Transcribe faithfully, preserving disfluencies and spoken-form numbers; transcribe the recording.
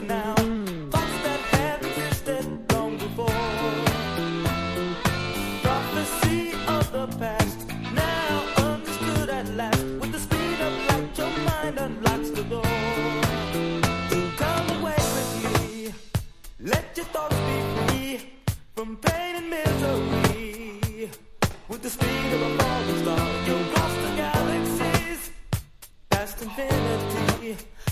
now. Thoughts that have existed long before. Prophecy of the past, now understood at last. With the speed of light, your mind unlocks the door. Come away with me, let your thoughts be free from pain and misery. With the speed of a falling star, you'll cross the galaxies, past infinity.